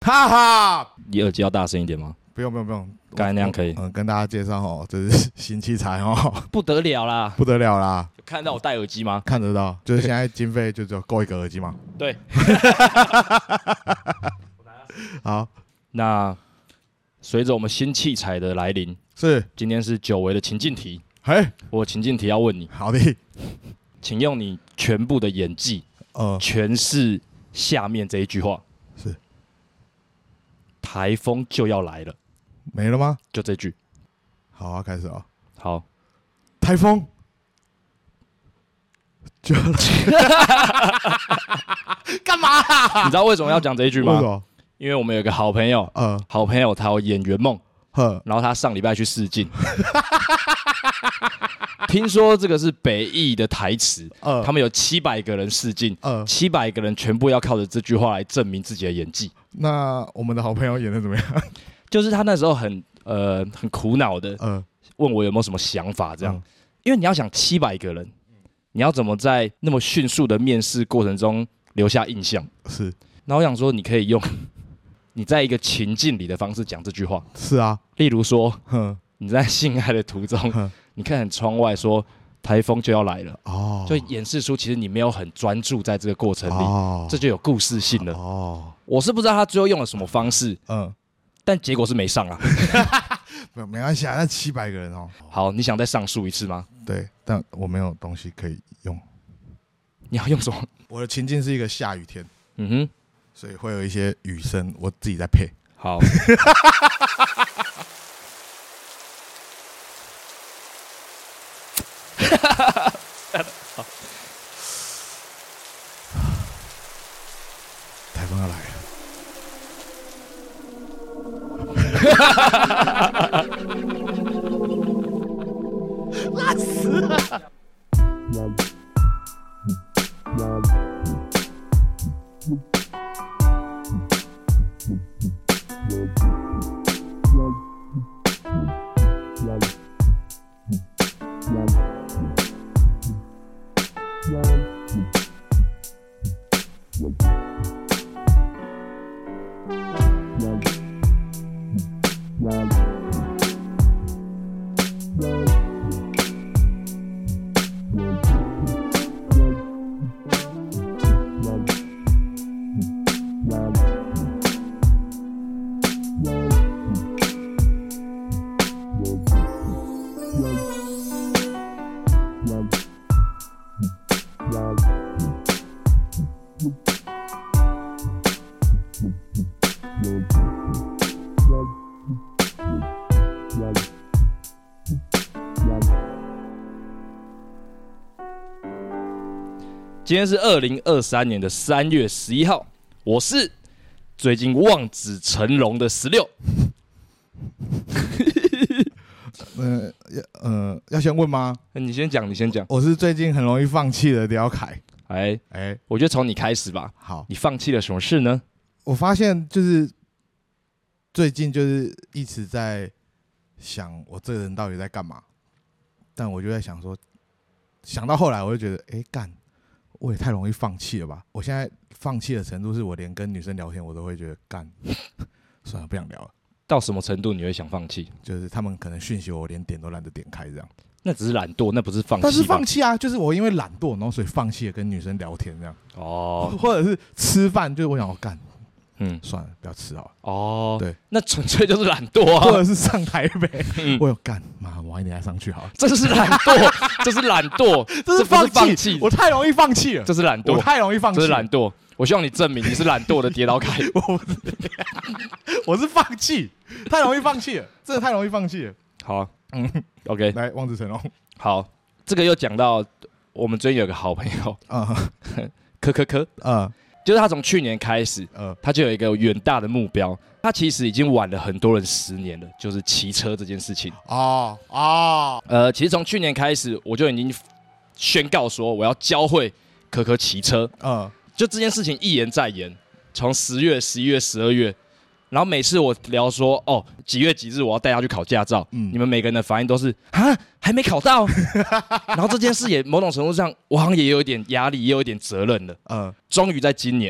哈哈， 你耳机要大声一点吗？ 不用， 刚才那样可以。 跟大家介绍哦，这是新器材哦， 不得了啦， 不得了啦！ 有看到我戴耳机吗？ 看得到，就是现在经费就只有够一个耳机嘛。 对。 好， 那随着我们新器材的来临， 是今天是久违的情境题。 嘿， 我情境题要问你， 好的， 请用你全部的演技，诠释下面这一句话。 是， 台风就要来了， 没了吗？ 就这句。 好啊，开始啊。 好， 台风就要来，干嘛啊？ 你知道为什么要讲这一句吗？ 为什么？ 因为我们有个好朋友，好朋友他有演员梦，然后他上礼拜去试镜，听说这个是北艺的台词，他们有700个人试镜，700个人全部要靠着这句话来证明自己的演技。 那我们的好朋友演的怎么样？ 就是他那时候很苦恼的，问我有没有什么想法这样，因为你要想700个人，你要怎么在那么迅速的面试过程中留下印象？ 是， 然后我想说，你可以用你在一个情境里的方式讲这句话。 是啊， 例如说，你在性爱的途中，你看窗外说台风就要来了，就演示出其实你没有很专注在这个过程里，这就有故事性了。我是不知道他最后用了什么方式，但结果是没上啊。 没关系啊，那700个人哦。 好，你想再上诉一次吗？ 对，但我没有东西可以用。 你要用什么？ 我的情境是一个下雨天，所以会有一些雨声，我自己在配。 好。 台风要来了。烂死了。 今天是2023年的3月11号，我是最近望子成龙的16。 要先问吗？ 你先讲，你先讲。 我是最近很容易放弃的刁凯。 我觉得从你开始吧。 好， 你放弃了什么事呢？ 我发现就是最近就是一直在想我这个人到底在干嘛，但我就在想说，想到后来我就觉得，干。我也太容易放弃了吧！我现在放弃的程度是我连跟女生聊天我都会觉得干，算了，不想聊了。 到什么程度你会想放弃？ 就是他们可能讯息我连点都懒得点开这样。 那只是懒惰，那不是放弃。 但是放弃啊，就是我因为懒惰，然后所以放弃了跟女生聊天这样。或者是吃饭，就是我想要干。算了，不要吃好了。对， 那纯粹就是懒惰啊。 或者是上台北，我有干，妈，晚一点再上去好了。 这是懒惰，这是懒惰， 这是放弃。我太容易放弃了， 这是懒惰， 我太容易放弃， 这是懒惰。我希望你证明你是懒惰的跌倒凯。 我是放弃，太容易放弃了，真的太容易放弃了。 好，OK， 来，望子成龙。 好，这个又讲到我们最近有个好朋友，就是他从去年开始，他就有一个远大的目标。他其实已经晚了很多人10年了，就是骑车这件事情。其实从去年开始，我就已经宣告说我要教会可可骑车。就这件事情一延再延，从10月、11月、12月，然后每次我聊说几月几日我要带他去考驾照，你们每个人的反应都是还没考到。然后这件事也某种程度上，我好像也有一点压力，也有一点责任了。终于在今年，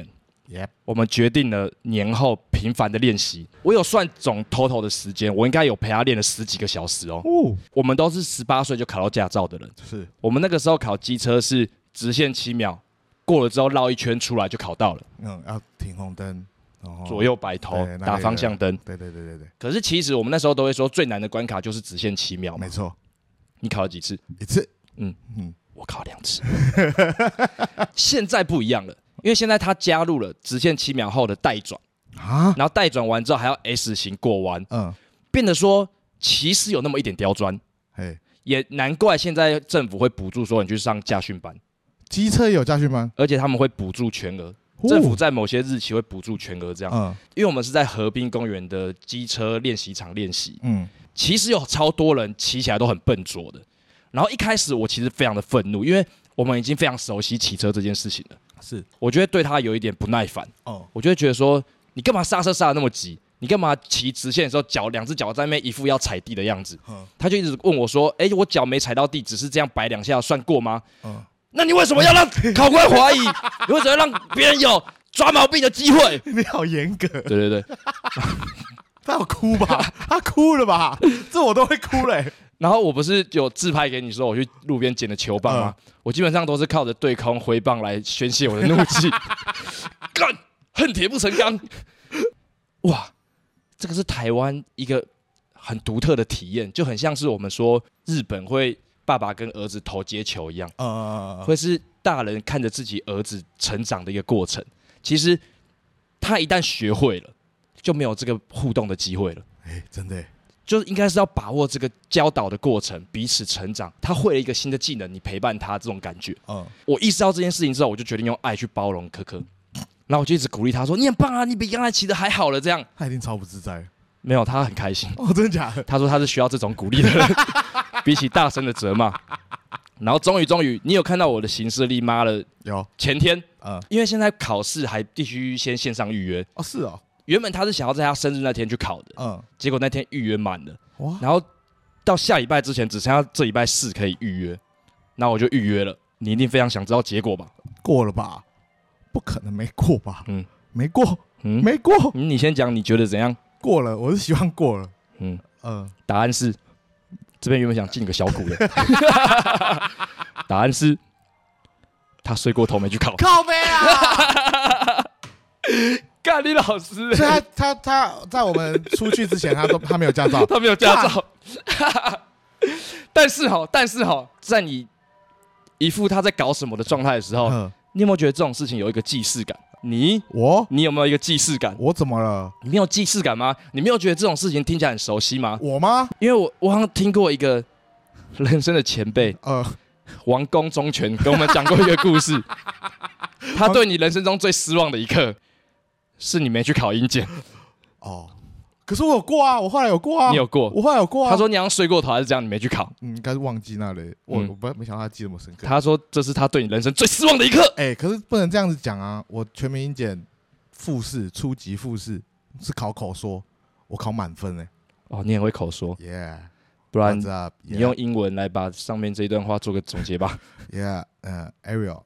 我们决定了年后频繁的练习。我有算总 total 的时间，我应该有陪他练了10几个小时哦。我们都是18岁就考到驾照的人， 是我们那个时候考机车是直线7秒，过了之后绕一圈出来就考到了。 要停红灯， 左右摆头，打方向灯。 对。 可是其实我们那时候都会说，最难的关卡就是直线7秒。 没错。 你考了几次 ？1次。 我考2次。现在不一样了，因为现在他加入了直线7秒后的带转然后带转完之后还要 S 型过弯，变得说其实有那么一点刁钻。也难怪现在政府会补助说你去上驾训班， 机车也有驾训班， 而且他们会补助全额。政府在某些日期会补助全额这样，因为我们是在河滨公园的机车练习场练习，其实有超多人骑起来都很笨拙的。然后一开始我其实非常的愤怒，因为我们已经非常熟悉骑车这件事情了， 是我觉得对他有一点不耐烦，我就会觉得说你干嘛刹车刹得那么急，你干嘛骑直线的时候2只脚在那边一副要踩地的样子，他就一直问我说，我脚没踩到地，只是这样摆2下算过吗？那你为什么要让考官怀疑？你为什么要让别人有抓毛病的机会？ 你好严格。 对。 他有哭吧？他哭了吧？这我都会哭嘞。 然后我不是有自拍给你说我去路边捡的球棒吗？我基本上都是靠着对空挥棒来宣泄我的怒气。干，恨铁不成钢。哇，这个是台湾一个很独特的体验，就很像是我们说日本会爸爸跟儿子投接球一样，会是大人看着自己儿子成长的一个过程。其实他一旦学会了，就没有这个互动的机会了。 真的。 就应该是要把握这个教导的过程，彼此成长。他会了一个新的技能，你陪伴他这种感觉。我意识到这件事情之后，我就决定用爱去包容可可。然后我就一直鼓励他说：“你很棒啊，你比刚才骑的还好了。”这样他一定超不自在。 没有，他很开心。 真的假的？ 他说他是需要这种鼓励的人，比起大声的责骂。然后终于，你有看到我的行事历吗了？ 有。 前天，因为现在考试还必须先线上预约。 是哦。 原本他是想要在他生日那天去考的，结果那天预约满了，然后到下礼拜之前只剩下这礼拜4可以预约，然后我就预约了。你一定非常想知道结果吧？ 过了吧？不可能没过吧？没过，没过。 你先讲，你觉得怎样？ 过了，我是希望过了。 答案是，这边原本想进个小股的，答案是，他睡过头没去考。 靠北啊！ 干你老师！ 所以他在我们出去之前，他没有驾照， 他没有驾照。但是在你一副他在搞什么的状态的时候，你有没有觉得这种事情有一个既视感？你有没有一个既视感？ 我怎么了？ 你没有既视感吗？你没有觉得这种事情听起来很熟悉吗？ 我吗？ 因为我好像听过一个人生的前辈，王公忠权跟我们讲过一个故事。他对你人生中最失望的一刻，是你没去考英检。 可是我有过啊，我后来有过啊。 你有过？ 我后来有过啊。 他说你好像睡过头还是这样，你没去考。 应该是忘记那里。我没想到他记得那么深刻。 他说这是他对你人生最失望的一刻。 可是不能这样子讲啊！我全民英检复试初级复试是考口说，我考满分你很会口说。不然你用英文来把上面这一段话做个总结吧。 Ariel,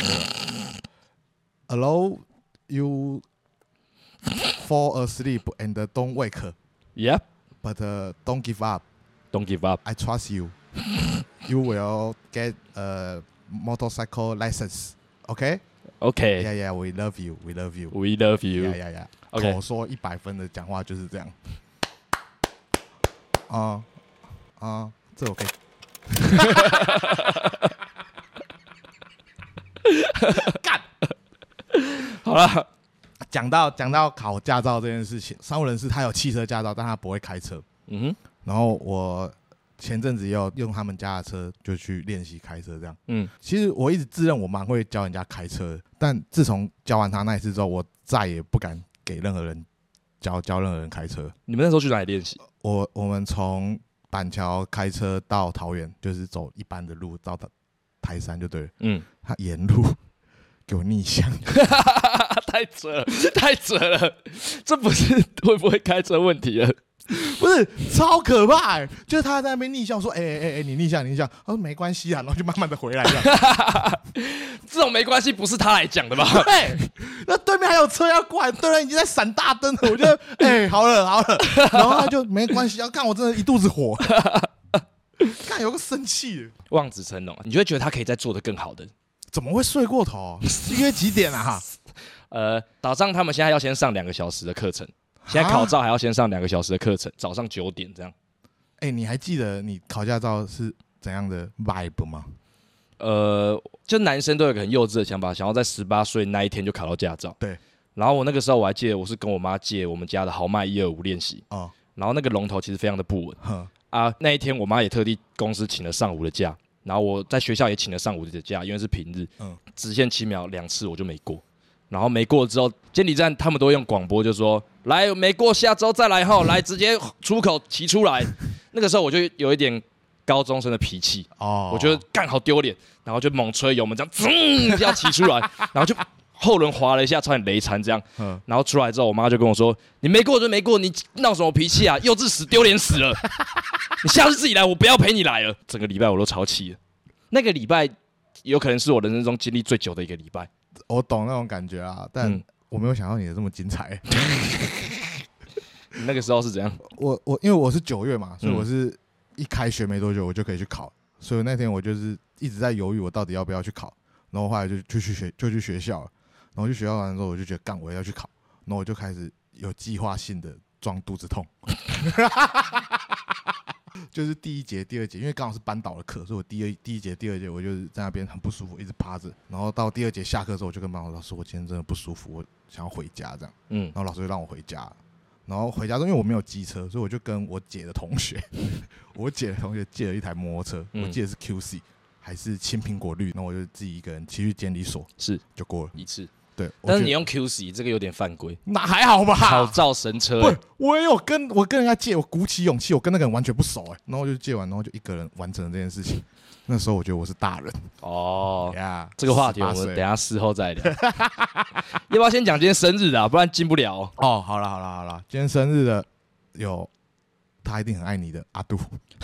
allow you fall asleep and don't wake. Yep. But don't give up. Don't give up. I trust you. You will get a motorcycle license. Okay? Okay. Yeah. We love you. We love you. We love you. Yeah. Okay. 口说100分的讲话就是这样。这我可以。干。好了，讲到考驾照这件事情，商务人士他有汽车驾照，但他不会开车。然后我前阵子也有用他们家的车，就去练习开车这样。其实我一直自认我蛮会教人家开车的，但自从教完他那一次之后，我再也不敢给任何人教任何人开车。 你们那时候去哪里练习？ 我们从板桥开车到桃园，就是走一般的路到台山就对了。他沿路给我逆向。太扯了，这不是会不会开车问题了？ 不是超可怕就是他在那边逆向说，你逆向，他说没关系啊，然后就慢慢的回来这种没关系不是他来讲的吧？ 对，那对面还有车要过来，对面已经在闪大灯了，我觉得好了，然后他就没关系，要看我真的一肚子火，看有个生气的， 望子成龙，你就会觉得他可以再做得更好的。 怎么会睡过头？约几点啊？ 早上他们现在要先上2个小时的课程，现在考照还要先上2个小时的课程，早上9点这样。 你还记得你考驾照是怎样的 vibe 吗？ 就男生都有个很幼稚的想法，想要在18岁那一天就考到驾照。 对。 然后我那个时候我还记得，我是跟我妈借我们家的豪迈125练习。然后那个龙头其实非常的不稳。那一天我妈也特地公司请了上午的假。然后我在学校也请了上午的假，因为是平日。直线7秒2次我就没过，然后没过之后，监理站他们都会用广播就说：“来，没过下周再来来直接出口骑出来。”那个时候我就有一点高中生的脾气，我觉得干好丢脸，然后就猛吹油门这样，要骑出来，然后就后轮滑了一下，差点雷残这样。然后出来之后，我妈就跟我说：“你没过就没过，你闹什么脾气啊？幼稚死，丢脸死了！你下次自己来，我不要陪你来了。”整个礼拜我都超气了。那个礼拜有可能是我人生中经历最久的一个礼拜。 我懂那种感觉啊，但我没有想到你的这么精彩。 你那个时候是怎样？ 因为我是9月嘛，所以我是一开学没多久我就可以去考，所以那天我就是一直在犹豫我到底要不要去考，然后后来就去学校了，然后去学校完之后我就觉得我要去考，然后我就开始有计划性的装肚子痛。就是第1节、第2节，因为刚好是班导的课，所以我第一节、第2节我就是在那边很不舒服，一直趴着。然后到第2节下课之后，我就跟班导老师说：“我今天真的不舒服，我想要回家。”这样，然后老师就让我回家。然后回家之后，因为我没有机车，所以我就跟我姐的同学，借了一台摩托车，我记得是 QC 还是青苹果绿，然后我就自己一个人骑去监理所，就过了一次。 对， 但是你用 QC 这个有点犯规， 那还好吧？ 考照神车。 不，我也有跟人家借，我鼓起勇气，我跟那个人完全不熟然后就借完，然后就一个人完成了这件事情。那时候我觉得我是大人这个话题我们等一下事后再聊。要不要先讲今天生日的不然进不了。 好了，今天生日的有他一定很爱你的阿杜。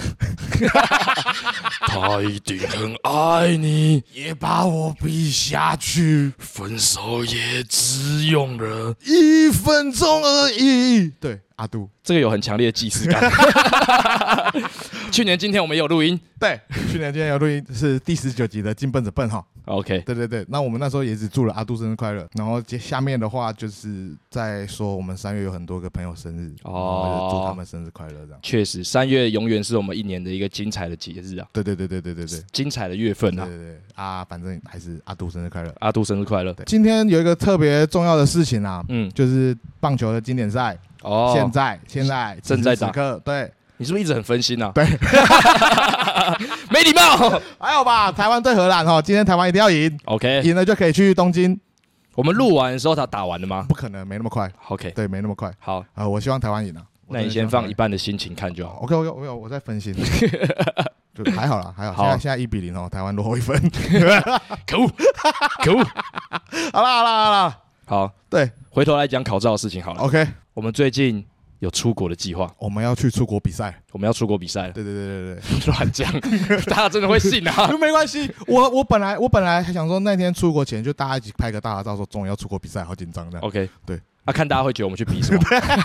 他一定很爱你， 也把我比下去， 分手也只用了 1分钟而已。对，阿杜， 这个有很强烈的既视感。去年今天我们也有录音， 对，去年今天有录音是第19集的金奔着笨哈。 OK， 对，那我们那时候也只祝了阿杜生日快乐，然后下面的话就是在说我们3月有很多个朋友生日，就祝他们生日快乐这样。 确实，3月永远是我们1年的一个精彩的节日啊。 对， 精彩的月份啊。 对反正还是阿杜生日快乐， 阿杜生日快乐。 今天有一个特别重要的事情啊，就是棒球的经典赛，现在正在打。 对。 你是不是一直很分心啊？ 对， 没礼貌。 还好吧，台湾对荷兰今天台湾一定要赢 ，OK， 赢了就可以去东京。 我们录完的时候他打完了吗？ 不可能，没那么快。 OK， 对，没那么快。 好， 我希望台湾赢了。 那你先放一半的心情看就好。 OK， 我在分心。就还好啦，还好。现在1-0台湾落后1分。 可恶，可恶。 好了， 好， 对， 回头来讲考照的事情好了。 OK， 我们最近有出国的计划， 我们要去出国比赛， 我们要出国比赛了。 对， 乱讲，大家真的会信啊？ 没关系，我本来还想说那天出国前就大家一起拍个大合照，说终于要出国比赛，好紧张的。 OK， 对， 看大家会觉得我们去比什么。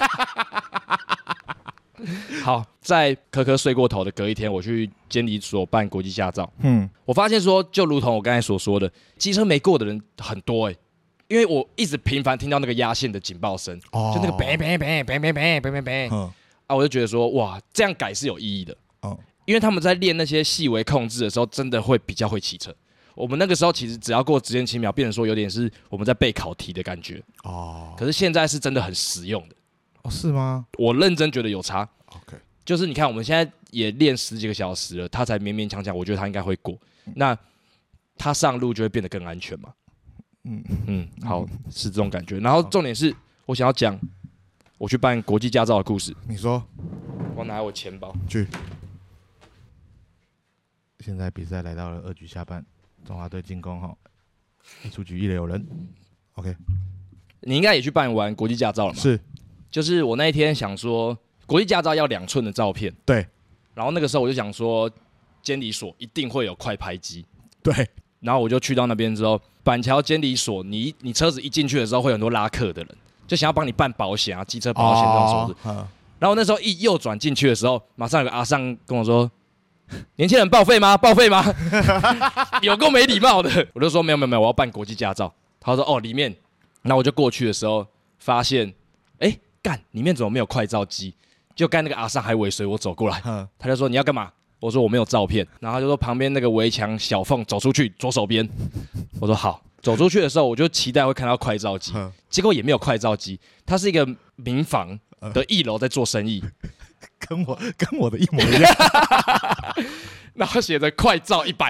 好，在科睡过头的隔一天，我去监理所办国际驾照。我发现说，就如同我刚才所说的，机车没过的人很多因为我一直频繁听到那个压线的警报声，就那个别，我就觉得说，哇，这样改是有意义的。因为他们在练那些细微控制的时候，真的会比较会骑车。我们那个时候其实只要过直线7秒，变成说有点是我们在背考题的感觉。可是现在是真的很实用的。 是吗？ 我认真觉得有差。 OK， 就是你看我们现在也练10几个小时了，他才勉勉强强，我觉得他应该会过。那他上路就会变得更安全嘛。好，是这种感觉。然后重点是我想要讲我去办国际驾照的故事。 你说， 我拿我钱包去。现在比赛来到了2局下半，中华队进攻一出局1垒有人。OK， 你应该也去办完国际驾照了嘛？ 是， 就是我那一天想说， 国际驾照要2寸的照片。 对。 然后那个时候我就想说，监理所一定会有快拍机。 对。然后我就去到那边之后，板桥监理所，你车子一进去的时候，会有很多拉客的人，就想要帮你办保险啊，机车保险这种手续。然后那时候一右转进去的时候，马上有个阿桑跟我说：“年轻人报废吗？报废吗？”有够没礼貌的。我就说没有，我要办国际驾照。他说：“哦，里面。”那我就过去的时候，发现，干，里面怎么没有快照机？就刚那个阿桑还尾随我走过来，他就说你要干嘛？我说我没有照片，然后他就说旁边那个围墙小缝走出去左手边。我说好，走出去的时候我就期待会看到快照机，结果也没有快照机，它是一个民房的1楼在做生意， 跟我的一模一样， 然后写着快照100，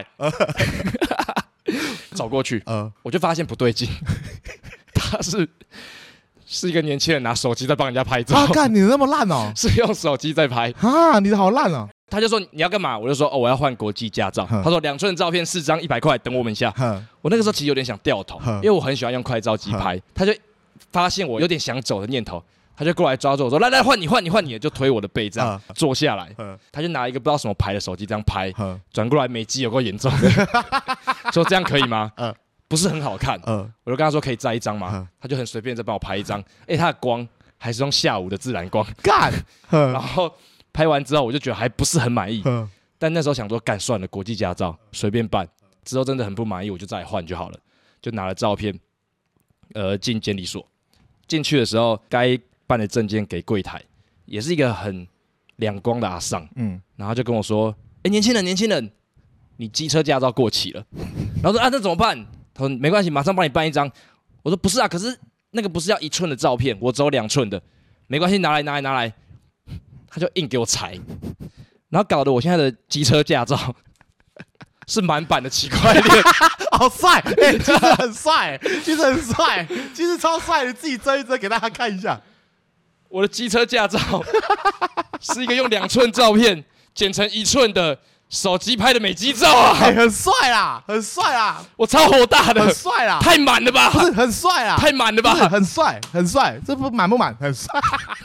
走过去，我就发现不对劲，他是一个年轻人拿手机在帮人家拍照。 干你那么烂哦！ 是用手机在拍啊！你的好烂哦！ 他就说你要干嘛？我就说我要换国际驾照。他说2寸照片4张100块，等我们一下。我那个时候其实有点想掉头，因为我很喜欢用快照机拍。他就发现我有点想走的念头，他就过来抓住我说：“来换你！”就推我的背这样坐下来。他就拿一个不知道什么牌的手机这样拍，转过来美肌有够严重的，说这样可以吗？不是很好看，我就跟他说可以再1张吗？他就很随便再帮我拍1张，他的光还是用下午的自然光， 干， 然后拍完之后我就觉得还不是很满意，但那时候想说干算了，国际驾照随便办，之后真的很不满意我就再换就好了，就拿了照片，进监理所，进去的时候该办的证件给柜台，也是一个很两光的阿桑，然后就跟我说，年轻人，你机车驾照过期了，然后说那怎么办？他说没关系，马上帮你办1张。我说不是啊，可是那个不是要1寸的照片，我只有2寸的，没关系，拿来。他就硬给我裁，然后搞得我现在的机车驾照是满版的奇怪链， 好帅，其实很帅，其实超帅，你自己遮一遮给大家看一下。 我的机车驾照是一个用2寸照片剪成1寸的。手机拍的美肌照啊， 很帅啦， 我超火大的， 很帅啦， 太满了吧？ 不是很帅啦， 太满了吧？ 很帅，这不满不满？很帅，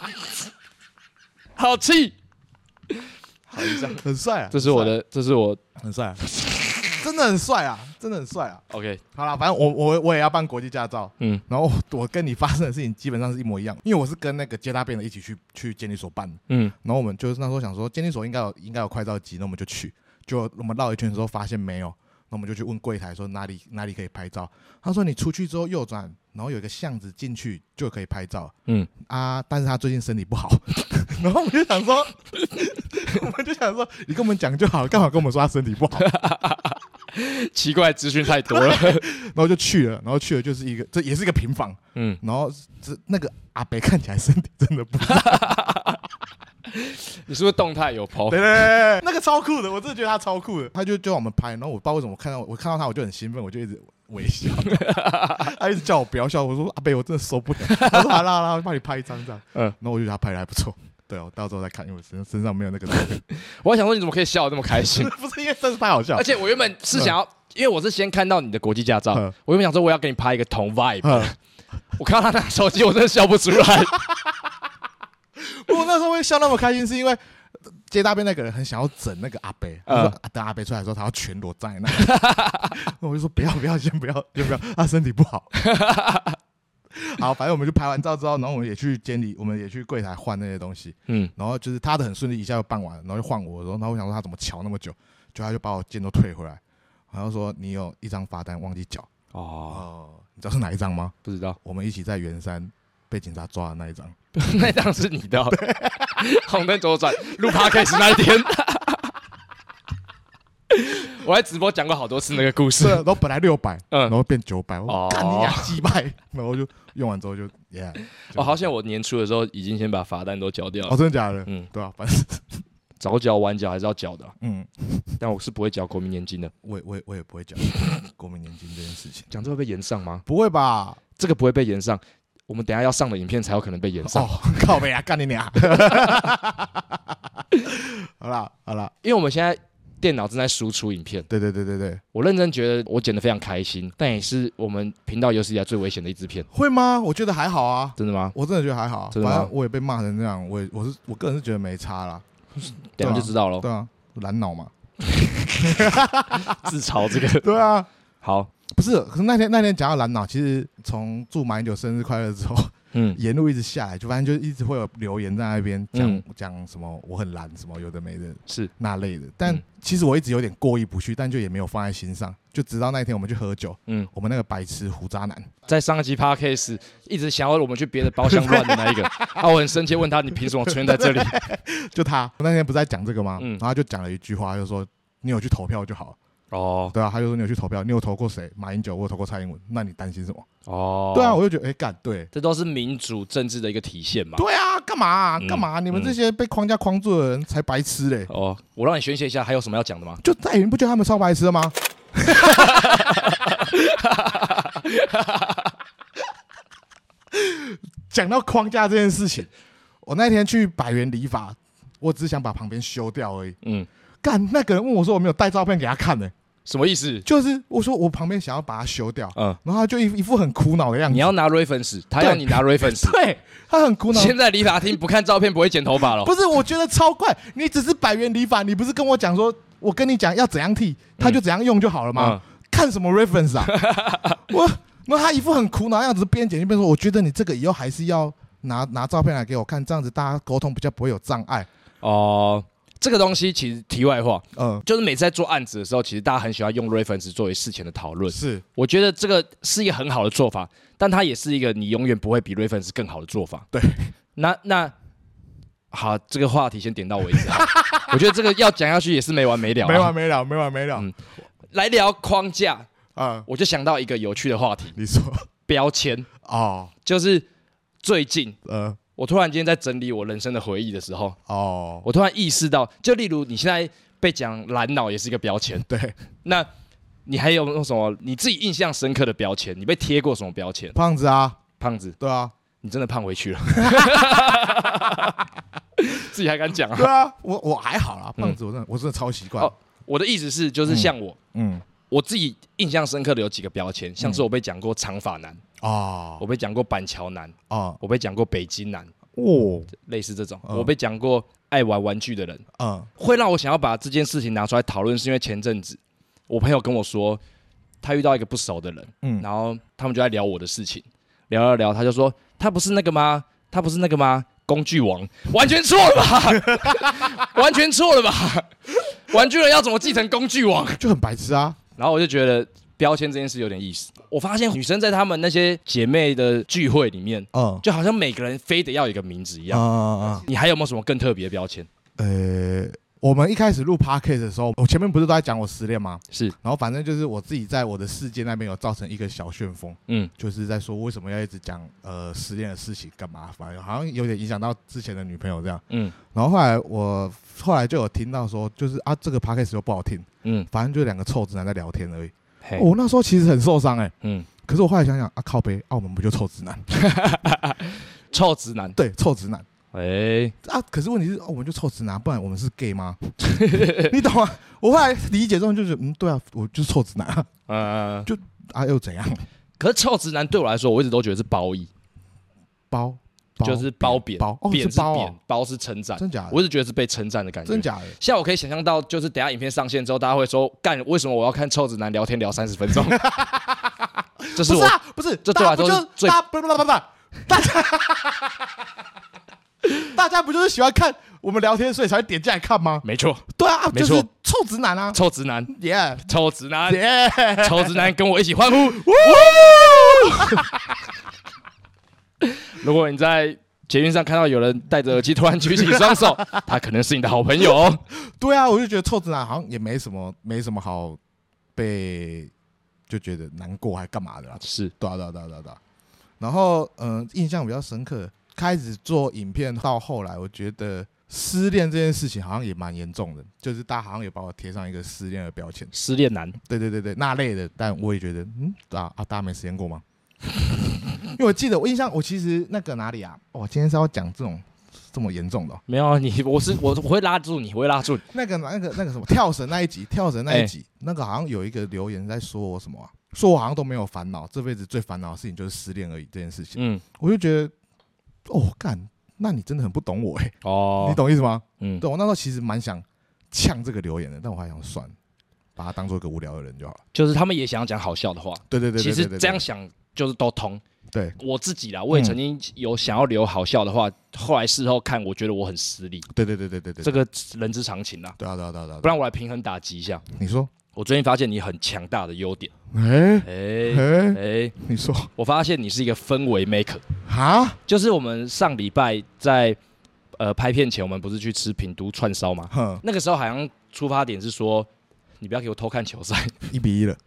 好气， 好一张，很帅啊！ 这是我很帅，真的很帅啊！ OK， 好啦，反正我也要办国际驾照，然后我跟你发生的事情基本上是一模一样，因为我是跟那个接大便的一起去监理所办的，然后我们就是那时候想说监理所应该有快照机，那我们就去，就我们绕一圈的时候发现没有，那我们就去问柜台说哪里可以拍照，他说你出去之后右转，然后有一个巷子进去就可以拍照，但是他最近身体不好，然后我们就想说你跟我们讲就好，干嘛跟我们说他身体不好？ 奇怪，资讯太多了， 然后就去了，就是这也是一个平房，然后那个阿北看起来身体真的不好。 你是不是动态有 po？ 对，那个超酷的，我真的觉得他超酷的。他就叫我们拍，然后我不知道为什么我看到他我就很兴奋，我就一直微笑。他一直叫我不要笑，我说阿北我真的受不了。他说好啦，我帮你拍1张这样。然后我就觉得他拍的还不错。对哦，到时候再看，因为我身上没有那个照片。 我还想说你怎么可以笑得那么开心？ 不是因为真是太好笑， 而且我原本是想要，因为我是先看到你的国际驾照，我原本想说我要给你拍一个同 vibe。我看到他拿手机，我真的笑不出来。 我那时候会笑那么开心，是因为接大便那个人很想要整那个阿北，他说等阿北出来的时候，他要全裸站在那。我就说不要，先不要，他身体不好。好，反正我们就拍完照之后，然后我们也去监理，我们也去柜台换那些东西，然后就是他的很顺利，一下就办完了，然后就换我，然后我想说他怎么瞧那么久，就他就把我件都退回来，然后说你有1张罚单忘记缴。你知道是哪1张吗？ 不知道， 我们一起在圆山被警察抓的那1张。 那张是你的，红灯左转录 podcast 那一天。我在直播讲过好多次那个故事， 然后本来600，然后变900，我干你俩鸡掰，然后就用完之后就好像我年初的时候已经先把罚单都缴掉了。 真的假的？对啊，反正早缴晚缴还是要缴的。但我是不会缴国民年金的。 我也不会缴国民年金这件事情。 讲这会被延上吗？ 不会吧， 这个不会被延上。我们等一下要上的影片才有可能被延上。 靠北啊，干你俩！好啦， 因为我们现在电脑正在输出影片。 对， 我认真觉得我剪得非常开心，但也是我们频道有史以来最危险的一支片。 会吗？我觉得还好啊。 真的吗？ 我真的觉得还好。 真的吗？ 反正我也被骂成这样，我个人是觉得没差啦。 等一下就知道了。 对啊，蓝脑嘛。 自嘲这个。 对啊。 好， 不是，可是那天讲到蓝脑，其实从祝马英九生日快乐之后。沿路一直下来，就反正就一直会有留言在那边讲什么我很蓝什么有的没的， 是那类的。但其实我一直有点过意不去，但就也没有放在心上。就直到那一天我们去喝酒，我们那个白痴胡渣男在上一集 podcast 一直想要我们去别的包厢乱的那一个，我很生气问他你凭什么出现在这里？ 就他那天不是在讲这个吗？然后他就讲了一句话，就说你有去投票就好。哦，对啊，他就说你有去投票，你有投过谁？马英九，我有投过蔡英文，那你担心什么？哦，对啊，我就觉得干对， 这都是民主政治的一个体现嘛。 对啊，干嘛干嘛？你们这些被框架框住的人才白痴嘞！ 哦，我让你宣泄一下，还有什么要讲的吗？ 就在你不觉得他们超白痴的吗？讲到框架这件事情，我那天去百元理发，我只想把旁边修掉而已。干那个人问我说我没有带照片给他看呢。 什么意思？ 就是我说我旁边想要把它修掉，然后他就一副很苦恼的样子。 你要拿 reference， 他要你拿 reference， 对，他很苦恼。 现在理发厅不看照片不会剪头发了。 不是，我觉得超怪。你只是百元理发，你不是跟我讲说，我跟你讲要怎样剃，他就怎样用就好了吗？看什么 reference 啊？然后他一副很苦恼的样子，边剪一边说：“我觉得你这个以后还是要拿照片来给我看，这样子大家沟通比较不会有障碍。”哦。 这个东西其实题外话，就是每次在做案子的时候，其实大家很喜欢用 reference 作为事前的讨论。 是， 我觉得这个是一个很好的做法，但它也是一个你永远不会比 reference 更好的做法。 对， 那好，这个话题先点到为止。我觉得这个要讲下去也是没完没了， 没完没了。 来聊框架我就想到一个有趣的话题。 你说标签就是最近我突然间在整理我人生的回忆的时候，我突然意识到，就例如你现在被讲蓝脑也是一个标签， 对， 那你还有用什么你自己印象深刻的标签？你被贴过什么标签？ 胖子啊， 胖子， 对啊， 你真的胖回去了，自己还敢讲啊？ 对啊，我还好啦，胖子我真的超习惯。 我的意思是，就是像我自己印象深刻的有几个标签，像是我被讲过长发男。我被讲过板桥男我被讲过北京男类似这种我被讲过爱玩玩具的人会让我想要把这件事情拿出来讨论，是因为前阵子我朋友跟我说，他遇到一个不熟的人，然后他们就在聊我的事情，聊，他就说他不是那个吗？工具王，完全错了吧？完全错了吧？玩具人要怎么继承工具王？ 就很白痴啊！ 然后我就觉得标签这件事有点意思。我发现女生在她们那些姐妹的聚会里面，就好像每个人非得要有一个名字一样。你还有没有什么更特别的标签？ 我们一开始录 podcast 的时候，我前面不是都在讲我失恋吗？ 是。 然后反正就是我自己在我的世界那边有造成一个小旋风，就是在说为什么要一直讲失恋的事情干嘛？反正好像有点影响到之前的女朋友这样。然后后来就有听到说，就是这个 podcast 又不好听，反正就两个臭直男在聊天而已。我那时候其实很受伤可是我后来想想靠北，我们不就臭直男？ 臭直男， 对，臭直男。可是问题是我们就臭直男，不然我们是 gay 吗？你懂吗？我后来理解之后就是对啊，我就是臭直男就又怎样？ 可是臭直男对我来说，我一直都觉得是褒义，就是褒贬，贬是贬，褒是称赞， 真假的？ 我一直觉得是被称赞的感觉， 真假的？ 像我可以想象到，就是等一下影片上线之后，大家会说干，为什么我要看臭直男聊天聊30分钟？这是我不是， 这对我来说是最大家不就是喜欢看我们聊天，所以才会点进来看吗？ 没错， 对啊，就是臭直男啊， 臭直男，臭直男，臭直男，跟我一起欢呼！如果你在捷运上看到有人戴着耳机突然举起双手，他可能是你的好朋友哦。 对啊，我就觉得臭直男好像也没什么好被就觉得难过还干嘛的啦。 是， 对。然后印象比较深刻。开始做影片到后来，我觉得失恋这件事情好像也蛮严重的，就是大家好像也把我贴上一个失恋的标签， 失恋男， 对那类的。但我也觉得，大家没失恋过吗？因为我记得我印象，我其实那个哪里啊？今天是要讲这种这么严重的、 没有啊，我会拉住你，我会拉住你。 那个什么跳绳那一集，那个好像有一个留言在说我什么啊？说我好像都没有烦恼，这辈子最烦恼的事情就是失恋而已这件事情。我就觉得，干，那你真的很不懂我你懂意思吗？对，我那时候其实蛮想呛这个留言的，但我还想算了，把他当做一个无聊的人就好了。 就是他们也想要讲好笑的话， 对， 其实这样想就是都通。 对我自己啦，我也曾经有想要留好笑的话，后来事后看，我觉得我很失礼。 对， 这个人之常情啦。 对啊， 不然我来平衡打击一下。 你说， 我最近发现你很强大的优点。 你说， 我发现你是一个氛围 maker 啊， 就是我们上礼拜在拍片前，我们不是去吃品都串烧吗？那个时候好像出发点是说，你不要给我偷看球赛 ，1-1了。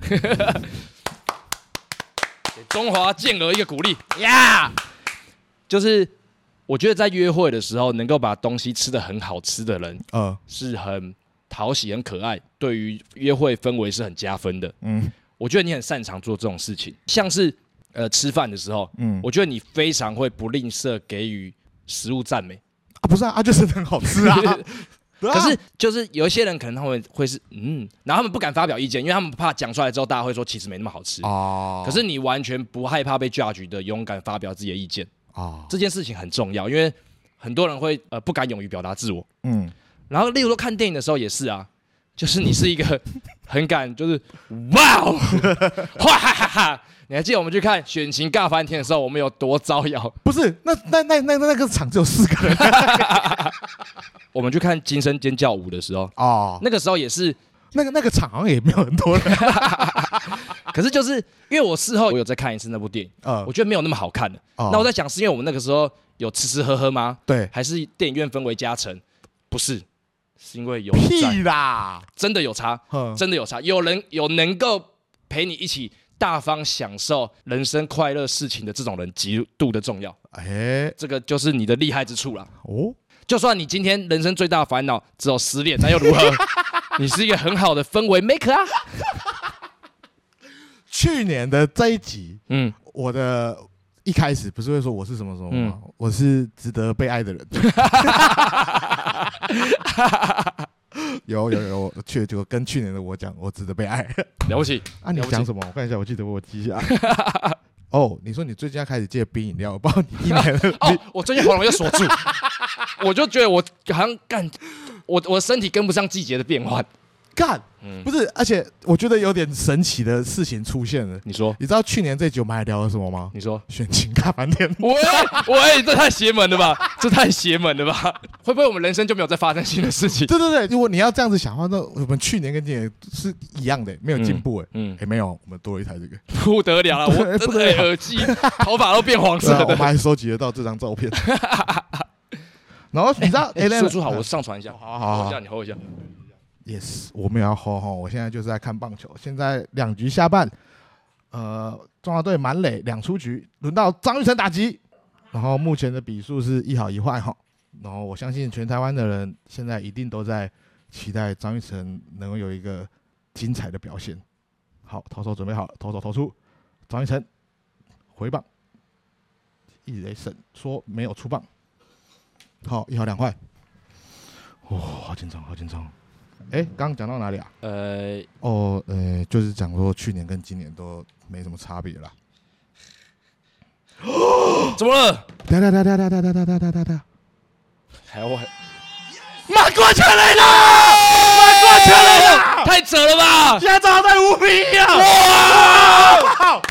给中华健儿一个鼓励呀！就是我觉得在约会的时候，能够把东西吃得很好吃的人，是很讨喜、很可爱，对于约会氛围是很加分的。我觉得你很擅长做这种事情，像是吃饭的时候，我觉得你非常会不吝啬给予食物赞美啊，不是啊，就是很好吃啊。 可是就是有一些人可能他们会是然后他们不敢发表意见，因为他们怕讲出来之后大家会说其实没那么好吃。可是你完全不害怕被 judge 的，勇敢发表自己的意见。这件事情很重要，因为很多人会不敢勇于表达自我。然后例如说看电影的时候也是啊，就是你是一个很敢，就是哇哦，哇哈哈哈！你还记得我们去看《选情尬翻天》的时候，我们有多招摇？ 不是，那个场只有4个人。 我们去看《惊声尖叫5》的时候，那个时候也是那个场好像也没有很多人。 可是就是因为我事后我有再看一次那部电影，我觉得没有那么好看了。那我在想，是因为我们那个时候有吃吃喝喝吗？ 对， 还是电影院氛围加成？不是，是因为有屁啦， 真的有差，真的有差。有人有能够陪你一起大方享受人生快乐事情的这种人，极度的重要。这个就是你的厉害之处啦。就算你今天人生最大的烦恼只有失恋，那又如何？你是一个很好的氛围 maker 啊。 去年的这一集，我的一开始不是会说我是什么什么吗？我是值得被爱的人。有，就跟去年的我讲，我值得被爱。 了不起啊！你讲什么？我看一下，我记得我记一下。你说你最近要开始戒冰饮料，我不知道你1年我最近喉咙又锁住，我就觉得我好像我的身体跟不上季节的变换。 不是，而且我觉得有点神奇的事情出现了。 你说， 你知道去年这集我们还聊了什么吗？ 你说， 选情尬翻天。 喂，这太邪门了吧？这太邪门了吧？会不会我们人生就没有再发生新的事情？ 对，如果你要这样子想的话，那我们去年跟今年是一样的，没有进步没有，我们多了一台这个， 不得了了，我真的耳机头发都变黄色的。 我们还收集得到这张照片。然后你知道， 输出好，我上传一下，好，你 hold 一下。 Yes， 我没有要吼，我现在就是在看棒球。现在2局下半，中华队满垒2出局，轮到张育成打击。然后目前的比数是1好1坏哈。然后我相信全台湾的人现在一定都在期待张育成能够有一个精彩的表现。好，投手准备好了，投手投出，张育成回棒，一垒审说没有出棒。好，1好2坏。好紧张，好紧张。刚刚讲到哪里啊？就是讲说去年跟今年都没什么差别啦。 怎么了？ 哒， 还有马过全垒了！马过全垒了！太扯了吧！ 现在中华队5-1啊！哇！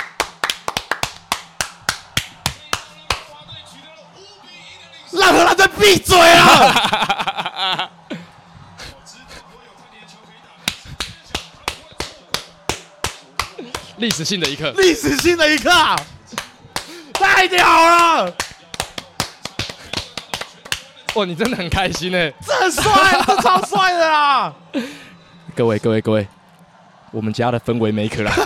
让荷兰队闭嘴啊！ 历史性的一刻， 太屌了！ 你真的很开心这很帅，这超帅的啦！ 各位，我们家的氛围maker啦。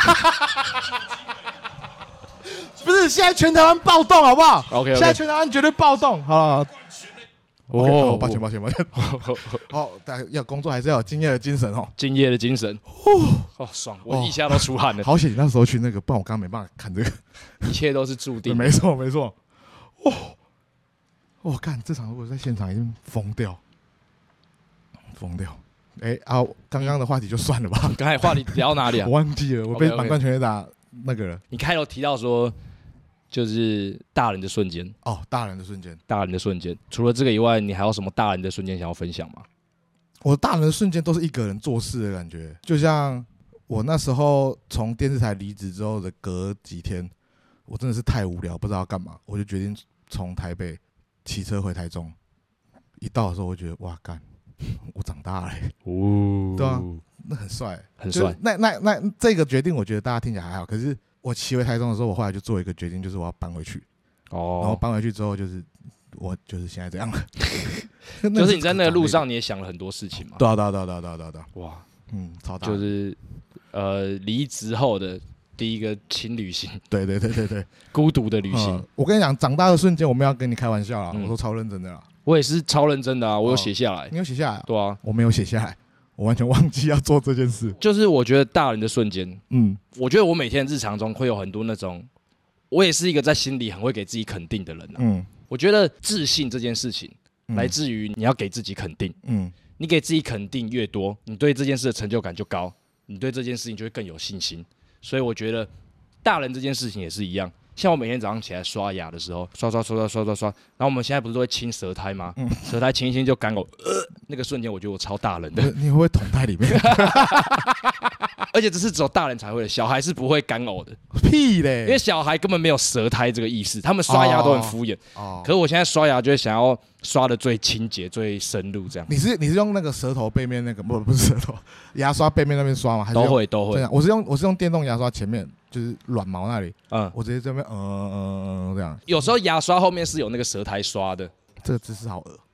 不是，现在全台湾暴动好不好 ？OK， 现在全台湾绝对暴动，好了。抱歉。好，但要工作还是要有敬业的精神哦。 敬业的精神。爽！我一下都出汗了。 好险你那时候去那个，不然我刚刚没办法看这个。 一切都是注定。 没错。 我干，这场如果在现场已经疯掉。刚刚的话题就算了吧。 刚才话题聊到哪里啊？ 我忘记了，我被满贯全垒打那个了。 你开头提到说，就是大人的瞬间。 哦，大人的瞬间。 除了这个以外，你还有什么大人的瞬间想要分享吗？ 我大人的瞬间都是一个人做事的感觉，就像我那时候从电视台离职之后的隔几天，我真的是太无聊，不知道干嘛，我就决定从台北骑车回台中。一到的时候，我就觉得哇干。我长大了、对啊，那很帅， 很帅。 那这个决定，我觉得大家听起来还好。可是我骑回台中的时候，我后来就做一个决定，就是我要搬回去。哦。然后搬回去之后，就是我就是现在这样了。 就是你在那个路上，你也想了很多事情嘛。 对啊。哇，超大。 就是离职后的第一个轻旅行。 对， 孤独的旅行。 我跟你讲，长大的瞬间，我没有跟你开玩笑啦，我都超认真的啦。 我也是超认真的啊，我有写下来。 你有写下来？ 对啊， 我没有写下来，我完全忘记要做这件事。 就是我觉得大人的瞬间，我觉得我每天日常中会有很多那种，我也是一个在心里很会给自己肯定的人啊。我觉得自信这件事情来自于你要给自己肯定。你给自己肯定越多，你对这件事的成就感就高，你对这件事情就会更有信心。所以我觉得大人这件事情也是一样。像我每天早上起来刷牙的时候，刷，然后我们现在不是都会清舌苔吗？舌苔清一清就干呕，那个瞬间我觉得我超大人的。 你会不会捅在里面？ 而且这是只有大人才会的，小孩是不会干呕的。 屁嘞！ 因为小孩根本没有舌苔这个意思，他们刷牙都很敷衍。可是我现在刷牙就会想要刷的最清洁、最深入这样。 你是用那个舌头背面那个不是舌头，牙刷背面那边刷吗？还是都会。 我是用电动牙刷前面。就是软毛那里，我直接这边这样。 有时候牙刷后面是有那个舌苔刷的， 这个姿势好恶。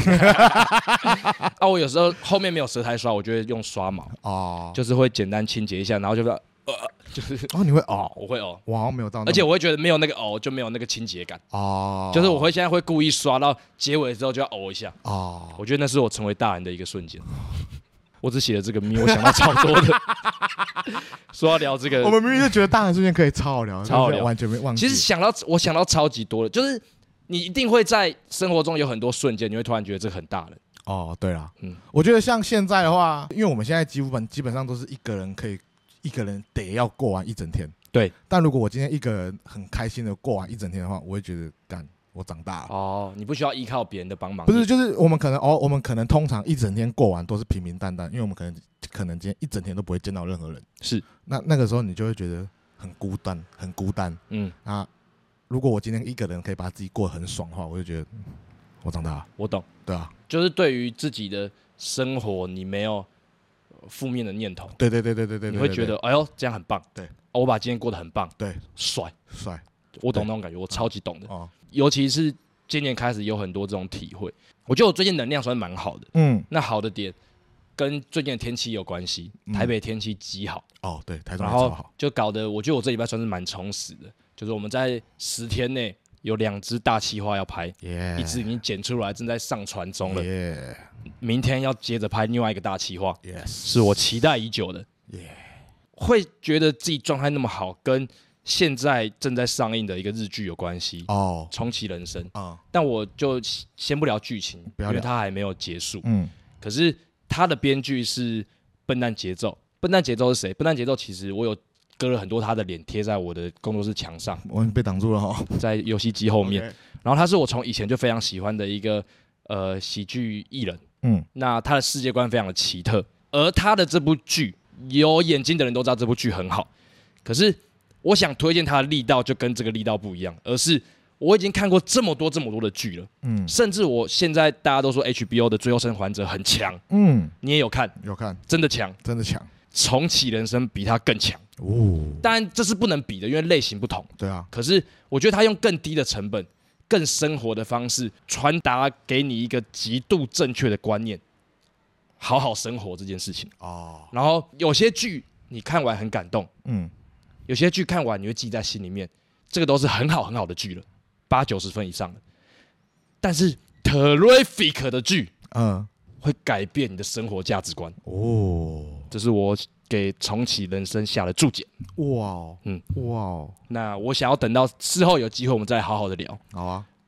我有时候后面没有舌苔刷，我就会用刷毛，就是会简单清洁一下，然后就是你会我会我好像没有到， 而且我会觉得没有那个就没有那个清洁感就是我会现在会故意刷到结尾之后就要一下我觉得那是我成为大人的一个瞬间。我只写了这个我想到超多的。说要聊这个， 我们明明就觉得大人瞬间可以超好聊，完全没忘记。 其实我想到超级多的，就是你一定会在生活中有很多瞬间，你会突然觉得这个很大人。 对啦，我觉得像现在的话，因为我们现在基本上都是一个人得要过完一整天。 对。 但如果我今天一个人很开心的过完一整天的话，我会觉得干。我长大了你不需要依靠别人的帮忙。 不是，就是我们可能通常一整天过完都是平平淡淡，因为我们可能今天一整天都不会见到任何人。 是， 那个时候你就会觉得很孤单。如果我今天一个人可以把自己过得很爽的话，我就觉得我长大了。 我懂， 对啊， 就是对于自己的生活，你没有负面的念头。 对， 你会觉得哎呦这样很棒。 对， 我把今天过得很棒。 对， 帅。 我懂那种感觉，我超级懂的。尤其是今年开始有很多这种体会，我觉得我最近能量算蛮好的。那好的点跟最近的天气有关系，台北天气极好。 对，台中也超好。然后就搞得我觉得我这礼拜算是蛮充实的，就是我们在10天内有2支大企划要拍，一支已经剪出来，正在上传中了。明天要接着拍另外一个大企划，是我期待已久的。会觉得自己状态那么好，跟现在正在上映的一个日剧有关系重启人生但我就先不聊剧情，因为它还没有结束。可是他的编剧是笨蛋节奏。笨蛋节奏是谁？笨蛋节奏其实我有割了很多他的脸贴在我的工作室墙上， 我被挡住了在游戏机后面。然后他是我从以前就非常喜欢的一个喜剧艺人。那他的世界观非常的奇特，而他的这部剧有眼睛的人都知道这部剧很好，可是我想推荐他的力道就跟这个力道不一样，而是我已经看过这么多的剧了，甚至我现在大家都说 HBO 的《最后生还者》很强，你也有看，真的强，重启人生比他更强当然这是不能比的，因为类型不同。 对啊， 可是我觉得他用更低的成本、更生活的方式传达给你一个极度正确的观念，好好生活这件事情然后有些剧你看完很感动，有些剧看完你会记在心里面，这个都是很好的剧了，80-90分以上的。但是 terrific 的剧，会改变你的生活价值观这是我给重启人生下的注解。 哇， 那我想要等到事后有机会我们再好好的聊。 好啊，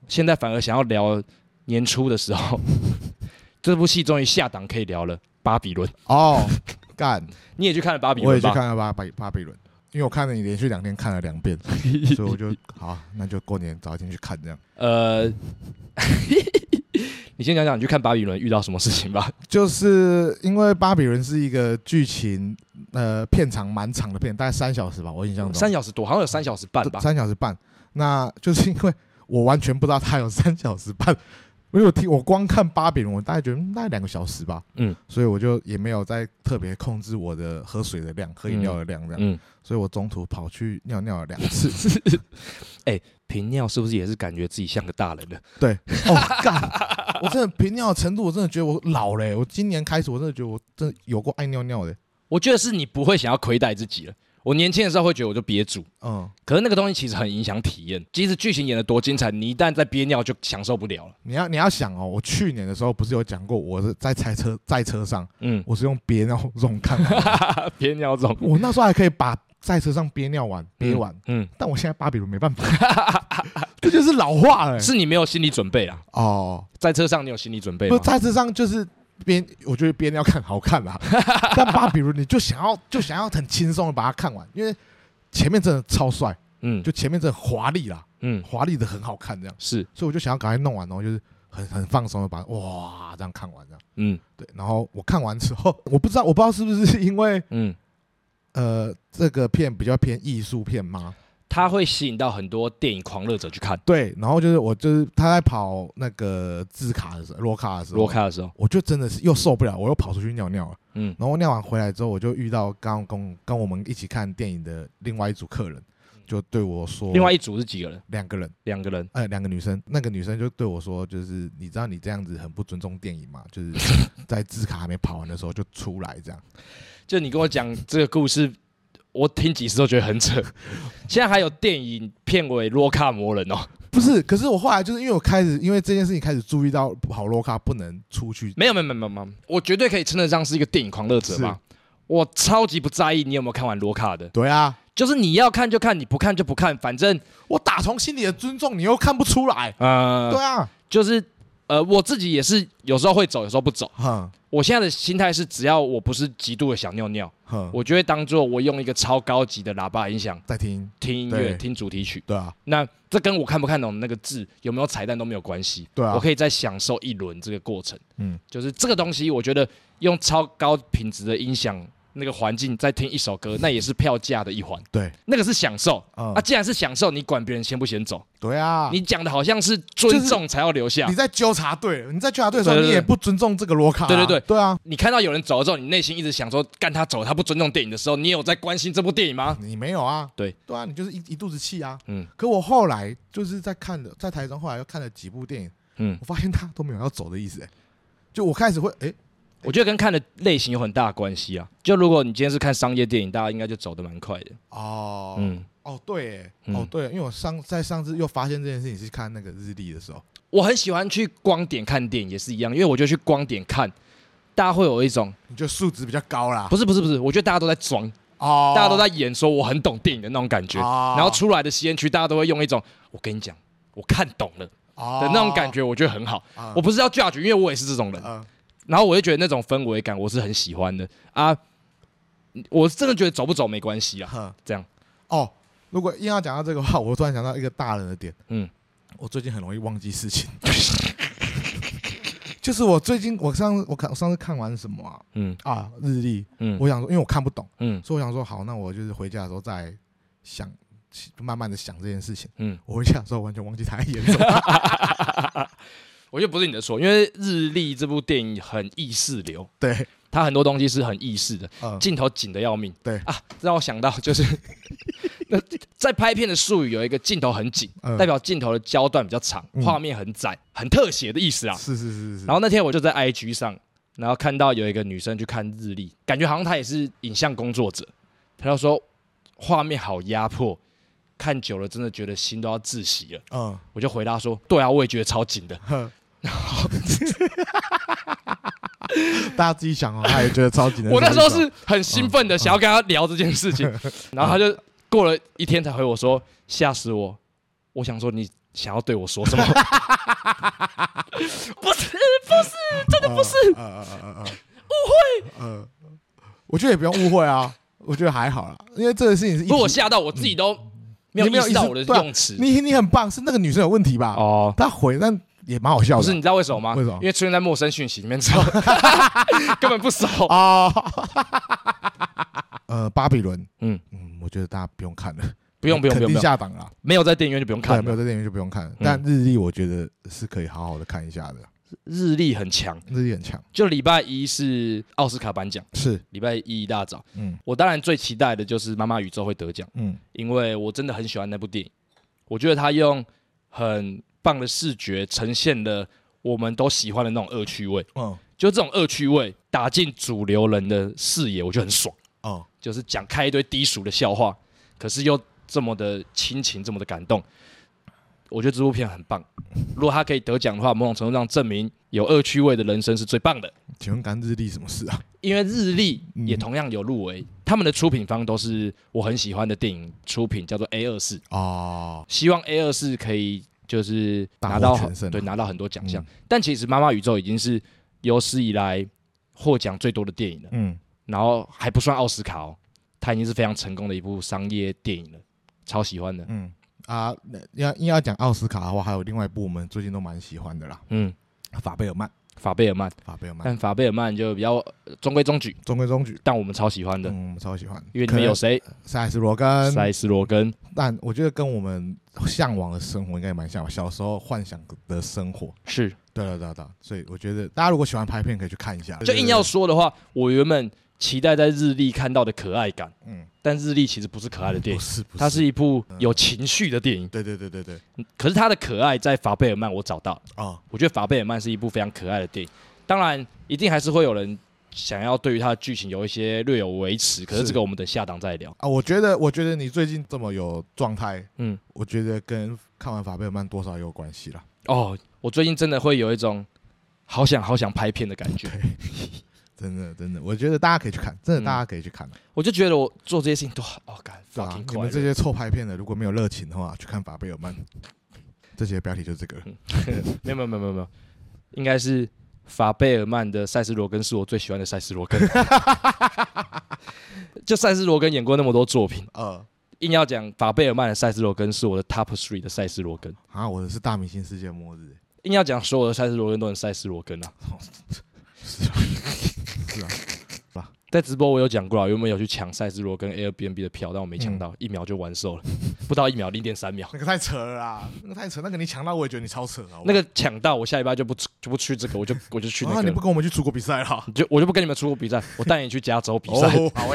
现在反而想要聊年初的时候，这部戏终于下档可以聊了，《巴比伦》 哦，干， 你也去看了《巴比伦》？ 我也去看了巴比伦，因为我看了你连续2天看了2遍，所以我就好，那就过年早一天去看这样。 你先讲讲你去看《巴比伦》遇到什么事情吧。 就是因为《巴比伦》是一个剧情片长蛮长的片，大概3小时吧，我印象中。 3小时多，好像有3小时半吧。 3小时半，那就是因为我完全不知道它有3小时半，因为我光看《巴比伦》，我大概觉得大概2个小时吧，所以我就也没有再特别控制我的喝水的量、喝饮料的量这样，所以我中途跑去尿尿了2次。 频尿是不是也是感觉自己像个大人了？ 对，干，我真的频尿的程度，我真的觉得我老了。我今年开始，我真的觉得我真的有过爱尿尿的。 我觉得是你不会想要亏待自己了。我年轻的时候会觉得我就憋住，可是那个东西其实很影响体验。即使剧情演得多精彩，你一旦在憋尿就享受不了了。 你要想哦，我去年的时候不是有讲过，我是在车上，我是用憋尿盅看完， 憋尿盅， 我那时候还可以把在车上憋完，但我现在巴比伦没办法，这就是老化了。 是你没有心理准备啦。在车上你有心理准备吗？ 不，在车上就是我觉得憋尿看好看啦，但巴比伦你就想要很轻松的把它看完，因为前面真的超帅，就前面真的华丽啦，华丽的很好看这样， 是， 所以我就想要赶快弄完，然后就是很放松的把这样看完这样，对，然后我看完之后，我不知道是不是因为这个片比较偏艺术片吗？ 它会吸引到很多电影狂热者去看。 对，然后就是他在跑那个字卡的时候，罗卡的时候，我就真的是又受不了，我又跑出去尿尿了。然后尿完回来之后，我就遇到刚跟我们一起看电影的另外一组客人，就对我说， 另外一组是几个人？2个人。 2个女生，那个女生就对我说，就是你知道你这样子很不尊重电影吗？就是在字卡还没跑完的时候就出来这样。 就你跟我讲这个故事，我听几次都觉得很扯。现在还有电影片尾罗卡魔人哦， 不是？可是我后来就是因为这件事情开始注意到跑罗卡不能出去。 没有，我绝对可以称得上是一个电影狂热者吧。我超级不在意你有没有看完罗卡的。 对啊， 就是你要看就看，你不看就不看，反正我打从心里的尊重，你又看不出来。对啊， 就是我自己也是有时候会走，有时候不走。我现在的心态是，只要我不是极度的想尿尿，我就会当做我用一个超高级的喇叭音响在听音乐、听主题曲。 对啊， 那这跟我看不看懂那个字、有没有彩蛋都没有关系。 对啊， 我可以再享受一轮这个过程。就是这个东西，我觉得用超高品质的音响。那个环境再听一首歌，那也是票价的一环。对，那个是享受。既然是享受，你管别人先不先走？ 对啊， 你讲的好像是尊重才要留下。 你在纠察队的时候，你也不尊重这个罗卡。对啊。 你看到有人走了之后，你内心一直想说，干他走，他不尊重电影的时候，你有在关心这部电影吗？ 你没有啊。对啊，你就是一肚子气啊。可我后来就是在台中，后来又看了几部电影，我发现他都没有要走的意思。就我开始会我觉得跟看的类型有很大的关系啊。就如果你今天是看商业电影，大家应该就走得蛮快的。 对，因为我上次又发现这件事情是看那个日历的时候， 我很喜欢去光点看电影，也是一样，因为我觉得去光点看，大家会有一种你觉得素质比较高啦？ 不是，我觉得大家都在装，大家都在演说我很懂电影的那种感觉，然后出来的吸烟区，大家都会用一种我跟你讲，我看懂了的那种感觉，我觉得很好。我不是要 judge， 因为我也是这种人。然后我就觉得那种氛围感我是很喜欢的啊，我真的觉得走不走没关系啊，这样。 如果硬要讲到这个话，我突然想到一个大人的点，我最近很容易忘记事情，就是我上次看完什么日历，我想说，因为我看不懂，所以我想说好，那我就是回家的时候再想，慢慢的想这件事情，我回家的时候完全忘记它在演什么。 我觉得不是你的错，因为《日历》这部电影很意识流， 对， 它很多东西是很意识的，镜头紧得要命，对啊，让我想到就是在拍片的术语有一个镜头很紧，代表镜头的焦段比较长，画面很窄，很特写的意思啊。是。然后那天我就在 IG 上，然后看到有一个女生去看《日历》，感觉好像她也是影像工作者，她就说画面好压迫。看久了，真的觉得心都要窒息了。我就回答说：“对啊，我也觉得超紧的。”然后大家自己想他也觉得超紧的。 我那时候是很兴奋的，想要跟他聊这件事情，然后他就过了1天才回我说：“吓死我！”我想说你想要对我说什么？不是，真的不是。误会。 我觉得也不用误会啊，我觉得还好啦，因为这个事情是不过我吓到我自己都没有意识到我的用词。 你很棒，是那个女生有问题吧？哦，她回但也蛮好笑的。 不是，你知道为什么吗？ 为什么？ 因为出现在陌生讯息里面之后，根本不熟啊。巴比伦，我觉得大家不用看了。 不用， 肯定下档了。 没有在电影院就不用看， 没有在电影院就不用看。但日历我觉得是可以好好的看一下的。 日历很强，就礼拜一是奥斯卡颁奖， 是礼拜一一大早。我当然最期待的就是《妈妈宇宙》会得奖，因为我真的很喜欢那部电影。我觉得他用很棒的视觉呈现了我们都喜欢的那种恶趣味。就这种恶趣味打进主流人的视野，我就很爽。就是讲开一堆低俗的笑话，可是又这么的亲情，这么的感动。我觉得这部片很棒，如果他可以得奖的话，某种程度上证明有恶趣味的人生是最棒的。 请问干日历什么事啊？ 因为日历也同样有入围，他们的出品方都是我很喜欢的电影出品，叫做 A24 哦。希望 A24 可以就是拿到很多奖项，但其实《妈妈宇宙》已经是有史以来获奖最多的电影了，然后还不算奥斯卡哦，它已经是非常成功的一部商业电影了，超喜欢的。 硬要讲奥斯卡的话，还有另外一部我们最近都蛮喜欢的啦。法贝尔曼，但法贝尔曼就比较中规中矩，但我们超喜欢的。我们超喜欢， 因为里面有谁？ 塞斯罗根。但我觉得跟我们向往的生活应该也蛮像，小时候幻想的生活。 是， 对，所以我觉得大家如果喜欢拍片，可以去看一下。 就硬要说的话，我原本期待在日历看到的可爱感，但日历其实不是可爱的电影，它是一部有情绪的电影。 对。 可是它的可爱在法贝尔曼我找到我觉得法贝尔曼是一部非常可爱的电影。当然，一定还是会有人想要对于它的剧情有一些略有维持，可是这个我们等下档再聊啊。我觉得你最近这么有状态，我觉得跟看完法贝尔曼多少也有关系啦。 我最近真的会有一种好想拍片的感觉。 真的，我觉得大家可以去看，真的大家可以去看。 我就觉得我做这些事情都你们这些臭拍片的，如果没有热情的话，去看法贝尔曼。这些标题就是这个。 没有，应该是法贝尔曼的塞斯罗根是我最喜欢的塞斯罗根。就塞斯罗根演过那么多作品，硬要讲法贝尔曼的塞斯罗根是我的 top 3的塞斯罗根啊，我的是大明星世界末日。 硬要讲所有的塞斯罗根都很塞斯罗根啊。 是啊， 在直播我有讲过了，原本有去抢塞斯罗跟 Airbnb 的票，但我没抢到，1秒就完售了，不到1秒，0.3秒。 那个太扯了啦，那个你抢到我也觉得你超扯啊。 那个抢到我下礼拜就不去这个，我就去那个。 你不跟我们去出国比赛了？ 我就不跟你们出国比赛，我带你去加州比赛。 好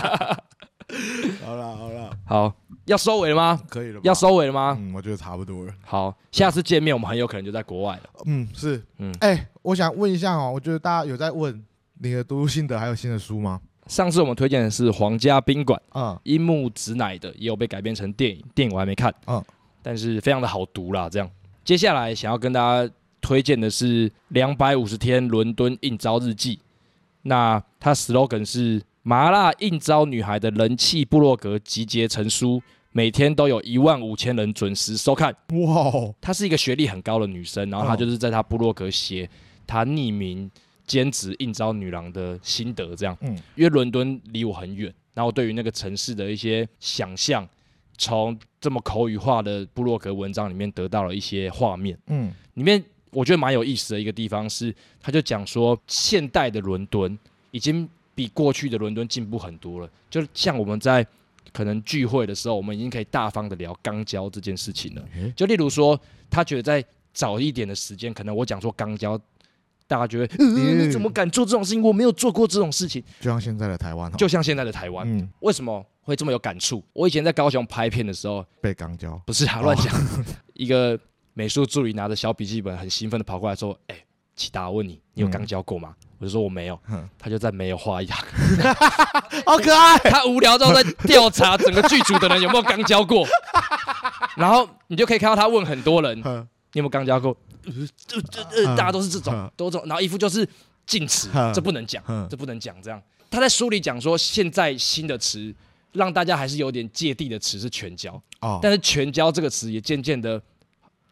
了， 好，要收尾了吗？ 可以了， 要收尾了吗？ 我觉得差不多了。 好，下次见面我们很有可能就在国外了。 是，我想问一下我觉得大家有在问你的读书心得，还有新的书吗？ 上次我们推荐的是《皇家宾馆》，樱木直乃的，也有被改编成电影，电影我还没看，但是非常的好读啦。这样，接下来想要跟大家推荐的是《250天伦敦应召日记》，那它 slogan 是麻辣应召女孩的人气部落格集结成书，每天都有15000人准时收看。哇！她是一个学历很高的女生，然后她就是在她部落格写她匿名兼职应召女郎的心得，这样。因为伦敦离我很远，然后我对于那个城市的一些想象，从这么口语化的部落格文章里面得到了一些画面。里面我觉得蛮有意思的一个地方是，他就讲说现代的伦敦已经比过去的伦敦进步很多了，就像我们在可能聚会的时候，我们已经可以大方的聊肛交这件事情了。就例如说，他觉得在早一点的时间，可能我讲说肛交，大家觉得你怎么敢做这种事情？我没有做过这种事情。 就像现在的台湾， 为什么会这么有感触？我以前在高雄拍片的时候， 被肛交不是乱讲。一个美术助理拿着小笔记本，很兴奋的跑过来说：“启达，我问你，你有肛交过吗？”我就说我没有，他就在没有画一行， 好可爱。 他无聊之后在调查整个剧组的人有没有肛交过，然后你就可以看到他问很多人，你有没有肛交过？大家都是这种，然后一副就是禁词，这不能讲，这不能讲。这样他在书里讲说，现在新的词让大家还是有点芥蒂的词是全交，但是全交这个词也渐渐的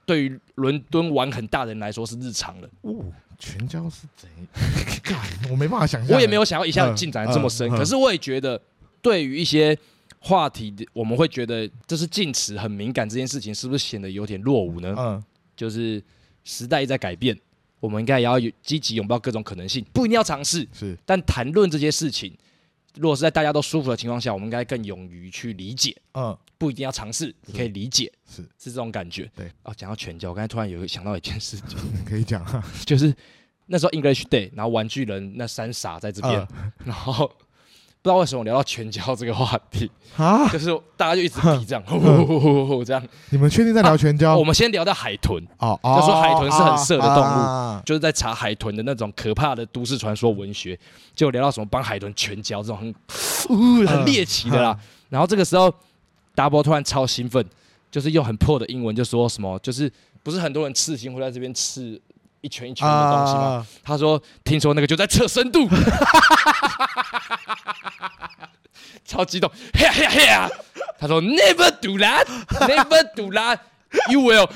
对于伦敦玩很大的人来说是日常了。 拳交是怎样？我没办法想象， 我也没有想要一下子进展这么深。可是我也觉得，对于一些话题，我们会觉得这是禁词很敏感这件事情，是不是显得有点落伍呢？就是时代一直在改变，我们应该也要积极拥抱各种可能性，不一定要尝试，但谈论这些事情，如果是在大家都舒服的情况下，我们应该更勇于去理解。不一定要尝试，你可以理解，是这种感觉。对，讲到拳交，我刚才突然想到一件事情， 可以讲啊， 就是那时候 English Day， 然后玩具人那3傻在这边，然后不知道为什么聊到拳交这个话题啊，就是大家就一直比这样，这样。 你们确定在聊拳交？ 我们先聊到海豚，就说海豚是很色的动物，就是在查海豚的那种可怕的都市传说文学，就聊到什么帮海豚拳交这种很猎奇的啦。然后这个时候 Double 突然超兴奋，就是用很破的英文就说什么，就是不是很多人刺青会在这边刺一圈一圈的东西吗？他说听说那个就在测深度，超激动，他说 Never do that, Never do that, you will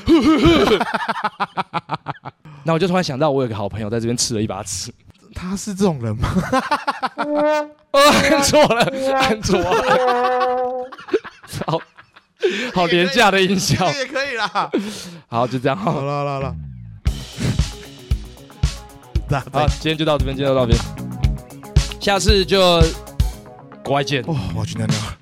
那我就突然想到，我有个好朋友在这边刺了一把刺。 他是这种人吗？ 按错了。好廉价的音效也可以啦。 好，就这样。 好了。 好，今天就到这边，下次就国外见。 我去尿尿。